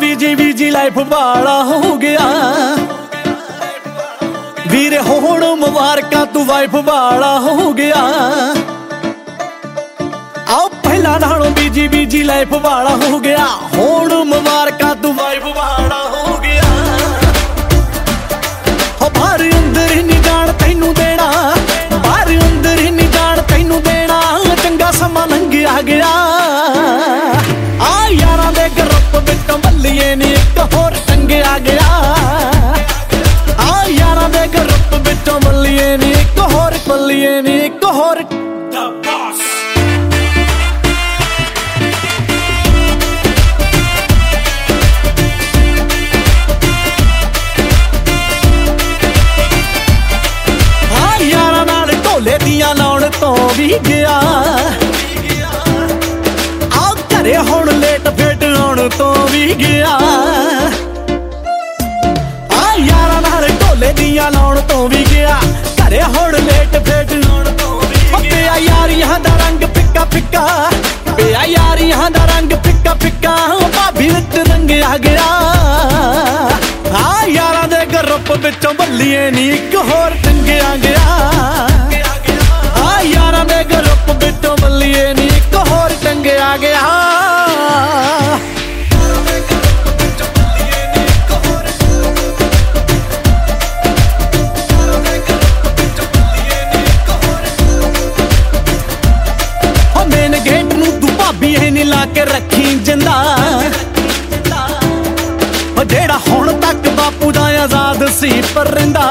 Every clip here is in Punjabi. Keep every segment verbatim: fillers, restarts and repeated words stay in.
ਬੀਜੀ ਬੀਜੀ ਲਾਈਫ ਵਾਲਾ ਹੋ ਗਿਆ ਵੀਰੇ ਹੁਣ ਮੁਬਾਰਕਾਂ ਤੂੰ ਵਾਈਫ ਵਾਲਾ ਹੋ ਗਿਆ। ਆਓ ਪਹਿਲਾਂ ਨਾਲੋਂ ਬੀਜੀ ਬੀਜੀ ਲਾਈਫ ਵਾਲਾ ਹੋ ਗਿਆ ਹੁਣ ਮੁਬਾਰਕਾਂ ਤੂੰ ਵਾਈਫ ਵਾਲਾ ਹੋ ਗਿਆ। ਹੋ ਬਾਹਰ ਅੰਦਰ ਹੀ ਨਹੀਂ ਜਾਣ ਤੈਨੂੰ ਦੇਣਾ ਬਾਹਰ ਅੰਦਰ ਹੀ ਨਹੀਂ ਜਾਣ ਤੈਨੂੰ ਦੇਣਾ ਚੰਗਾ ਸਮਾਂ ਲੰਘਿਆ ਗਿਆ। ਆ ਯਾਰਾਂ ਦੇ ਗਰੁੱਪ ਵਿੱਚੋਂ ਬੱਲੀਏ ਨੀ ਇੱਕ ਹੋਰ ਟੰਗਿਆ ਗਿਆ। ਆ ਯਾਰਾਂ ਦੇ ਗਰੁੱਪ ਵਿੱਚੋਂ ਬੱਲੀਏ ਨੀ ਇੱਕ ਹੋਰ ਬੱਲੀਏ ਨੀ ਇੱਕ ਹੋਰ ਢੋਲੇ ਦੀਆਂ ਲਾਉਣ ਤੋਂ ਵੀ ਗਿਆ। ਆ ਘਰੇ ਹੁਣ ਲੇਟ ਫੇਟ ਆਉਣ ਤੋਂ ਵੀ ਗਿਆ। ਆ ਯਾਰਾਂ ਨਾਲ ਢੋਲੇ ਦੀਆਂ ਲਾਉਣ ਤੋਂ ਵੀ ਗਿਆ ਘਰੇ ਹੁਣ ਲੇਟ ਫੇਟ ਆਉਣ ਤੋਂ ਵੀ ਗਿਆ। ਪਿਆ ਯਾਰੀਆਂ ਦਾ ਰੰਗ ਫਿੱਕਾ ਫਿੱਕਾ ਪਿਆ ਯਾਰੀਆਂ ਦਾ ਰੰਗ ਫਿੱਕਾ ਫਿੱਕਾ ਭਾਬੀ ਵਿੱਚ ਰੰਗਿਆ ਗਿਆ। ਆ ਯਾਰਾਂ ਦੇ ਗਰੁੱਪ ਵਿੱਚੋਂ ਬੱਲੀਏ ਨੀ ਇੱਕ ਹੋਰ ਟੰਗਿਆ ਗਿਆ। ਯਾਰਾਂ ਦੇ ਗਰੁੱਪ ਵਿੱਚੋਂ ਬੱਲੀਏ ਨੀ ਇੱਕ ਹੋਰ ਟੰਗਿਆ ਗਿਆ। ਹੋ ਮੇਨ ਗੇਟ ਨੂੰ ਤੂੰ ਭਾਬੀ ਇਹ ਨੀ ਲਾ ਕੇ ਰੱਖੀ ਜਿੰਦਾ ਜਿਹੜਾ ਹੁਣ ਤੱਕ ਬਾਪੂ ਦਾ ਆਜ਼ਾਦ ਸੀ ਪਰਿੰਦਾ।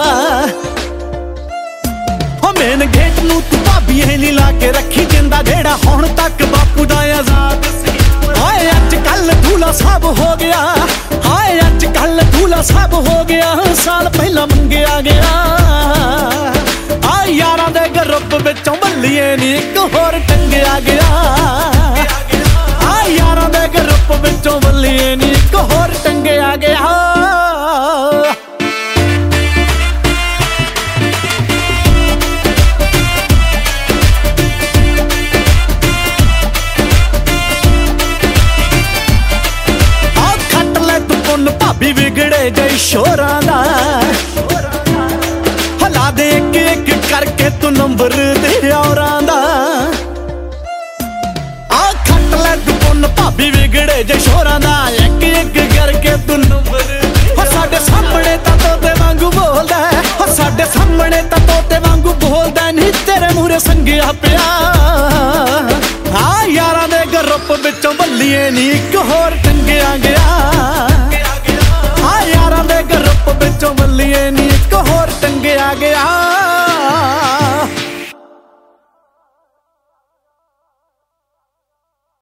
ਮੇਨ ਗੇਟ ਨੂੰ ਤੂੰ ਭਾਬੀ ਇਹ ਨੀ ਲਾ ਕੇ ਰੱਖੀ ਜਿੰਦਾ ਜਿਹੜਾ ਹੁਣ ਤੱਕ ਬਾਪੂ ਦਾ ਆਜ਼ਾਦ ਸੀ। ਹਾਏ ਅੱਜ ਕੱਲ ਦੂਲਾ ਸਾਹਿਬ ਹੋ ਗਿਆ ਹਾਏ ਅੱਜ ਕੱਲ ਦੂਲਾ ਸਾਹਿਬ ਹੋ ਗਿਆ ਸਾਲ ਪਹਿਲਾਂ ਮੰਗਿਆ ਗਿਆ। ਆ ਯਾਰਾਂ ਦੇ ਗਰੁੱਪ ਵਿੱਚੋਂ ਬੱਲੀਏ ਨੀ ਇੱਕ ਹੋਰ ਟੰਗਿਆ ਗਿਆ। ਆ ਯਾਰਾਂ ਦੇ ਗਰੁੱਪ ਵਿੱਚੋਂ ਬੱਲੀਏ ਨੀ ਇੱਕ ਹੋਰ ਟੰਗਿਆ ਗਿਆ। ਭਾਬੀ ਵਿਗੜੇ ਜਈ ਸ਼ੋਰਾਂ ਦਾ ਹਲਾ ਦੇ ਇੱਕ ਇੱਕ ਕਰਕੇ ਤੂੰ ਨੰਬਰ ਦੇ ਔਰਾਂ ਦਾ। ਆ ਖੱਟ ਲੈ ਤੂੰ ਪੁੰਨ ਭਾਬੀ ਵਿਗੜੇ ਜਈ ਸ਼ੋਰਾਂ ਦਾ ਇੱਕ ਇੱਕ ਕਰਕੇ ਤੂੰ ਨੰਬਰ। ਹੋ ਸਾਡੇ ਸਾਹਮਣੇ ਤਾਂ ਤੋਤੇ ਵਾਂਗੂ ਬੋਲਦਾ ਹੋ ਸਾਡੇ ਸਾਹਮਣੇ ਤਾਂ ਤੋਤੇ ਵਾਂਗੂ ਬੋਲਦਾ ਨਹੀਂ ਤੇਰੇ ਮੂਹਰੇ ਸੰਗਿਆ ਪਿਆ। ਆ ਯਾਰਾਂ ਦੇ ਗਰੁੱਪ ਵਿੱਚੋਂ ਬੱਲੀਏ ਨੀ ਇੱਕ ਹੋਰ ਟੰਗਿਆ ਗਿਆ। ਯਾਰਾਂ ਦੇ ਗਰੁੱਪ ਵਿੱਚੋਂ ਬੱਲੀਏ ਨੀ ਇੱਕ ਹੋਰ ਟੰਗਿਆ ਗਿਆ।